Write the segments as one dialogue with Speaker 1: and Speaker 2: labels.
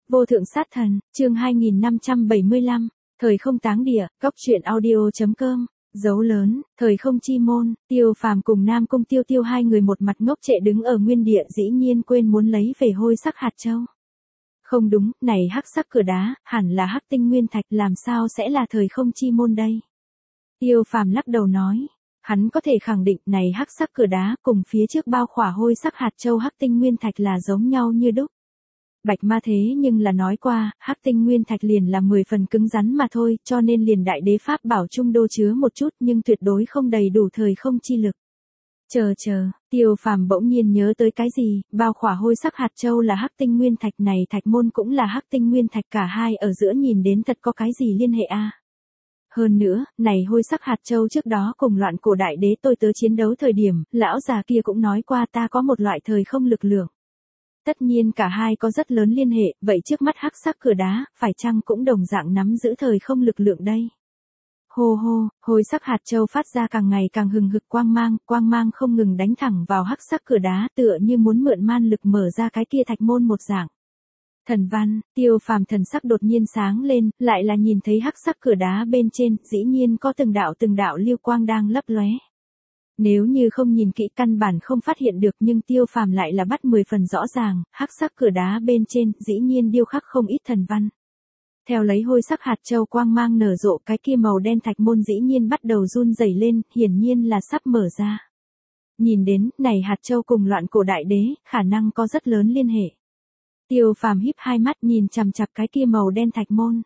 Speaker 1: Vô thượng sát thần, chương 2575, thời không táng địa, góc truyện audio.com, dấu lớn, thời không chi môn, Tiêu Phàm cùng Nam Cung Tiêu Tiêu hai người một mặt ngốc trệ đứng ở nguyên địa dĩ nhiên quên muốn lấy về hôi sắc hạt châu. Không đúng, này hắc sắc cửa đá, hẳn là hắc tinh nguyên thạch, làm sao sẽ là thời không chi môn đây? Tiêu Phàm lắc đầu nói, hắn có thể khẳng định này hắc sắc cửa đá cùng phía trước bao khỏa hôi sắc hạt châu hắc tinh nguyên thạch là giống nhau như đúc. Bạch Ma thế nhưng là nói qua, hắc tinh nguyên thạch liền là 10 phần cứng rắn mà thôi, cho nên liền đại đế pháp bảo trung đô chứa một chút nhưng tuyệt đối không đầy đủ thời không chi lực. Chờ, Tiêu Phàm bỗng nhiên nhớ tới cái gì, bao khỏa hôi sắc hạt châu là hắc tinh nguyên thạch, này thạch môn cũng là hắc tinh nguyên thạch, cả hai ở giữa nhìn đến thật có cái gì liên hệ a? Hơn nữa, này hôi sắc hạt châu trước đó cùng loạn cổ đại đế tôi tớ chiến đấu thời điểm, lão già kia cũng nói qua ta có một loại thời không lực lượng. Tất nhiên cả hai có rất lớn liên hệ, vậy trước mắt hắc sắc cửa đá, phải chăng cũng đồng dạng nắm giữ thời không lực lượng đây? Hô, hôi sắc hạt châu phát ra càng ngày càng hừng hực quang mang không ngừng đánh thẳng vào hắc sắc cửa đá, tựa như muốn mượn man lực mở ra cái kia thạch môn một dạng. Thần văn, Tiêu Phàm thần sắc đột nhiên sáng lên, lại là nhìn thấy hắc sắc cửa đá bên trên, dĩ nhiên có từng đạo lưu quang đang lấp lóe. Nếu như không nhìn kỹ căn bản không phát hiện được, nhưng Tiêu Phàm lại là bắt 10 phần rõ ràng, hắc sắc cửa đá bên trên dĩ nhiên điêu khắc không ít thần văn. Theo lấy hôi sắc hạt châu quang mang nở rộ, cái kia màu đen thạch môn dĩ nhiên bắt đầu run rẩy lên, hiển nhiên là sắp mở ra. Nhìn đến, này hạt châu cùng loạn cổ đại đế, khả năng có rất lớn liên hệ. Tiêu Phàm híp hai mắt nhìn chằm chằm cái kia màu đen thạch môn.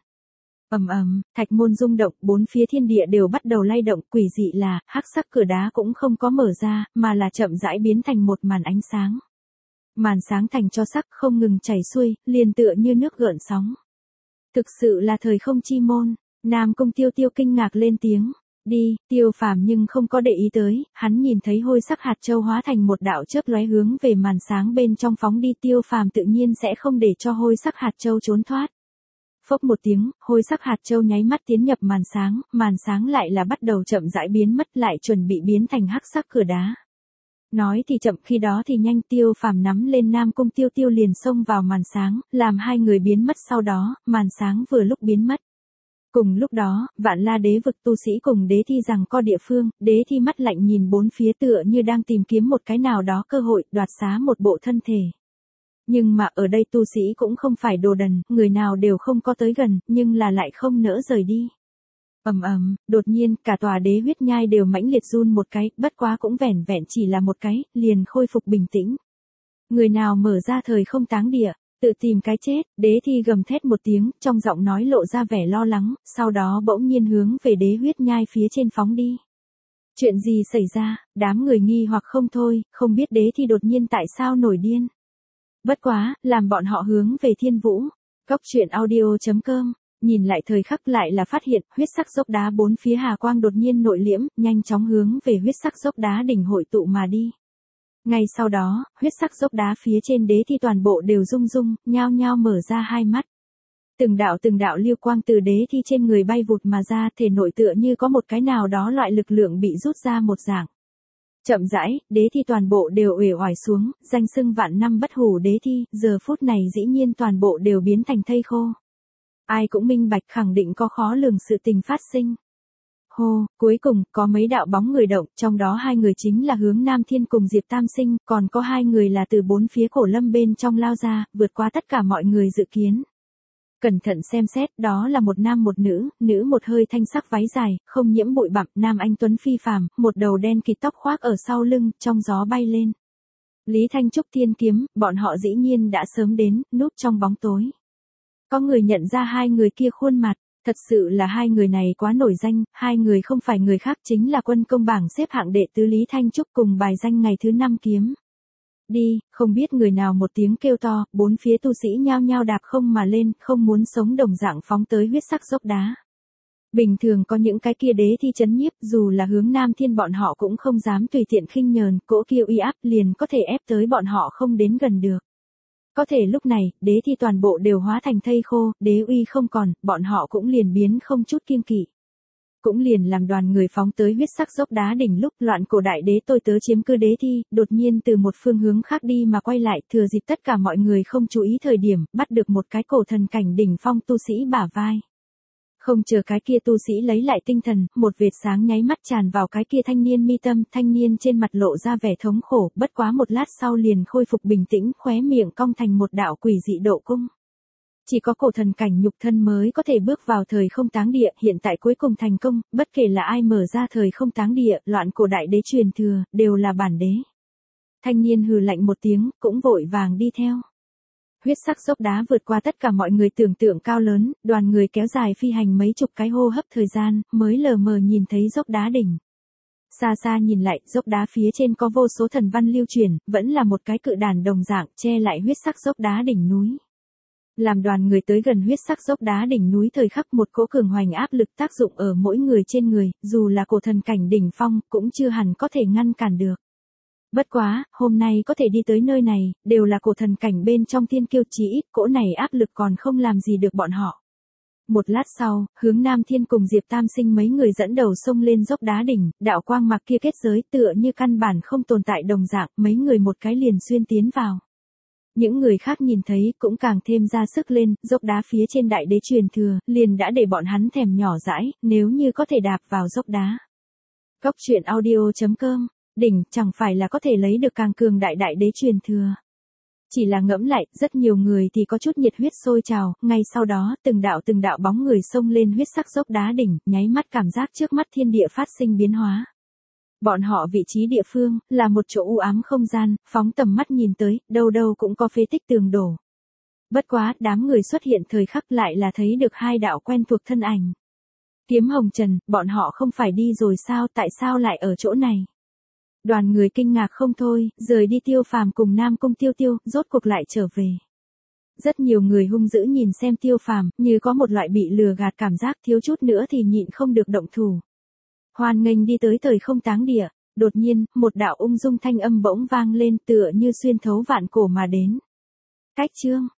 Speaker 1: Thạch môn rung động, bốn phía thiên địa đều bắt đầu lay động, quỷ dị là, hắc sắc cửa đá cũng không có mở ra, mà là chậm rãi biến thành một màn ánh sáng. Màn sáng thành cho sắc không ngừng chảy xuôi, liền tựa như nước gợn sóng. Thực sự là thời không chi môn, Nam Cung Tiêu Tiêu kinh ngạc lên tiếng. Đi, Tiêu Phàm nhưng không có để ý tới, hắn nhìn thấy hôi sắc hạt châu hóa thành một đạo chớp lóe hướng về màn sáng bên trong phóng đi, Tiêu Phàm tự nhiên sẽ không để cho hôi sắc hạt châu trốn thoát. Phốc một tiếng, hôi sắc hạt châu nháy mắt tiến nhập màn sáng lại là bắt đầu chậm rãi biến mất, lại chuẩn bị biến thành hắc sắc cửa đá. Nói thì chậm khi đó thì nhanh, Tiêu Phàm nắm lên Nam Cung Tiêu Tiêu liền xông vào màn sáng, làm hai người biến mất, sau đó, màn sáng vừa lúc biến mất. Cùng lúc đó, Vạn La đế vực tu sĩ cùng đế thi rằng co địa phương, đế thi mắt lạnh nhìn bốn phía tựa như đang tìm kiếm một cái nào đó cơ hội, đoạt xá một bộ thân thể. Nhưng mà ở đây tu sĩ cũng không phải đồ đần, người nào đều không có tới gần, nhưng là lại không nỡ rời đi. Đột nhiên, cả tòa đế huyết nhai đều mãnh liệt run một cái, bất quá cũng vẻn vẹn chỉ là một cái, liền khôi phục bình tĩnh. Người nào mở ra thời không táng địa, tự tìm cái chết, đế thi gầm thét một tiếng, trong giọng nói lộ ra vẻ lo lắng, sau đó bỗng nhiên hướng về đế huyết nhai phía trên phóng đi. Chuyện gì xảy ra, đám người nghi hoặc không thôi, không biết đế thi đột nhiên tại sao nổi điên. Bất quá, làm bọn họ hướng về Thiên Vũ. Góc truyện audio.com, nhìn lại thời khắc lại là phát hiện, huyết sắc dốc đá bốn phía hà quang đột nhiên nội liễm, nhanh chóng hướng về huyết sắc dốc đá đỉnh hội tụ mà đi. Ngay sau đó, huyết sắc dốc đá phía trên đế thi toàn bộ đều rung, nhao nhao mở ra hai mắt. Từng đạo lưu quang từ đế thi trên người bay vụt mà ra, thể nội tựa như có một cái nào đó loại lực lượng bị rút ra một dạng. Chậm rãi, đế thi toàn bộ đều uể oải xuống, danh xưng vạn năm bất hủ đế thi, giờ phút này dĩ nhiên toàn bộ đều biến thành thây khô. Ai cũng minh bạch khẳng định có khó lường sự tình phát sinh. Cuối cùng, có mấy đạo bóng người động, trong đó hai người chính là Hướng Nam Thiên cùng Diệp Tam Sinh, còn có hai người là từ bốn phía cổ lâm bên trong lao ra, vượt qua tất cả mọi người dự kiến. Cẩn thận xem xét, đó là một nam một nữ một hơi thanh sắc váy dài, không nhiễm bụi bặm, nam anh tuấn phi phàm, một đầu đen kịt tóc khoác ở sau lưng, trong gió bay lên. Lý Thanh Trúc thiên kiếm, bọn họ dĩ nhiên đã sớm đến, núp trong bóng tối. Có người nhận ra hai người kia khuôn mặt, thật sự là hai người này quá nổi danh, hai người không phải người khác chính là quân công bảng xếp hạng đệ tứ Lý Thanh Trúc cùng bài danh ngày thứ 5 kiếm. Đi, không biết người nào một tiếng kêu to, bốn phía tu sĩ nhao nhao đạp không mà lên, không muốn sống đồng dạng phóng tới huyết sắc dốc đá. Bình thường có những cái kia đế thi chấn nhiếp, dù là Hướng Nam Thiên bọn họ cũng không dám tùy tiện khinh nhờn, cỗ kia uy áp liền có thể ép tới bọn họ không đến gần được. Có thể lúc này, đế thi toàn bộ đều hóa thành thây khô, đế uy không còn, bọn họ cũng liền biến không chút kiêng kỵ. cũng liền làm đoàn người phóng tới huyết sắc dốc đá đỉnh lúc loạn cổ đại đế tôi tớ chiếm cư đế thi, đột nhiên từ một phương hướng khác đi mà quay lại, thừa dịp tất cả mọi người không chú ý thời điểm, bắt được một cái cổ thần cảnh đỉnh phong tu sĩ bả vai. Không chờ cái kia tu sĩ lấy lại tinh thần, một vệt sáng nháy mắt tràn vào cái kia thanh niên mi tâm, thanh niên trên mặt lộ ra vẻ thống khổ, bất quá một lát sau liền khôi phục bình tĩnh, khóe miệng cong thành một đạo quỷ dị độ cung. Chỉ có cổ thần cảnh nhục thân mới có thể bước vào thời không táng địa, hiện tại cuối cùng thành công, bất kể là ai mở ra thời không táng địa, loạn cổ đại đế truyền thừa, đều là bản đế. Thanh niên hừ lạnh một tiếng, cũng vội vàng đi theo. Huyết sắc dốc đá vượt qua tất cả mọi người tưởng tượng cao lớn, đoàn người kéo dài phi hành mấy chục cái hô hấp thời gian, mới lờ mờ nhìn thấy dốc đá đỉnh. Xa xa nhìn lại, dốc đá phía trên có vô số thần văn lưu truyền, vẫn là một cái cự đàn đồng dạng, che lại huyết sắc dốc đá đỉnh núi. Làm đoàn người tới gần huyết sắc dốc đá đỉnh núi thời khắc một cỗ cường hoành áp lực tác dụng ở mỗi người trên người, dù là cổ thần cảnh đỉnh phong, cũng chưa hẳn có thể ngăn cản được. Bất quá, hôm nay có thể đi tới nơi này, đều là cổ thần cảnh bên trong thiên kiêu, chí ít cỗ này áp lực còn không làm gì được bọn họ. Một lát sau, Hướng Nam Thiên cùng Diệp Tam Sinh mấy người dẫn đầu xông lên dốc đá đỉnh, đạo quang mạc kia kết giới tựa như căn bản không tồn tại đồng dạng, mấy người một cái liền xuyên tiến vào. Những người khác nhìn thấy cũng càng thêm ra sức lên, dốc đá phía trên đại đế truyền thừa, liền đã để bọn hắn thèm nhỏ dãi, nếu như có thể đạp vào dốc đá. Góc truyện audio.com, đỉnh chẳng phải là có thể lấy được càng cường đại đại đế truyền thừa. Chỉ là ngẫm lại, rất nhiều người thì có chút nhiệt huyết sôi trào, ngay sau đó, từng đạo bóng người xông lên huyết sắc dốc đá đỉnh, nháy mắt cảm giác trước mắt thiên địa phát sinh biến hóa. Bọn họ vị trí địa phương, là một chỗ u ám không gian, phóng tầm mắt nhìn tới, đâu đâu cũng có phế tích tường đổ. Bất quá, đám người xuất hiện thời khắc lại là thấy được hai đạo quen thuộc thân ảnh. Kiếm Hồng Trần, bọn họ không phải đi rồi sao, tại sao lại ở chỗ này? Đoàn người kinh ngạc không thôi, rời đi Tiêu Phàm cùng Nam Cung Tiêu Tiêu, rốt cuộc lại trở về. Rất nhiều người hung dữ nhìn xem Tiêu Phàm, như có một loại bị lừa gạt cảm giác, thiếu chút nữa thì nhịn không được động thủ. Hoan nghênh đi tới thời không táng địa, đột nhiên, một đạo ung dung thanh âm bỗng vang lên tựa như xuyên thấu vạn cổ mà đến. Cách chương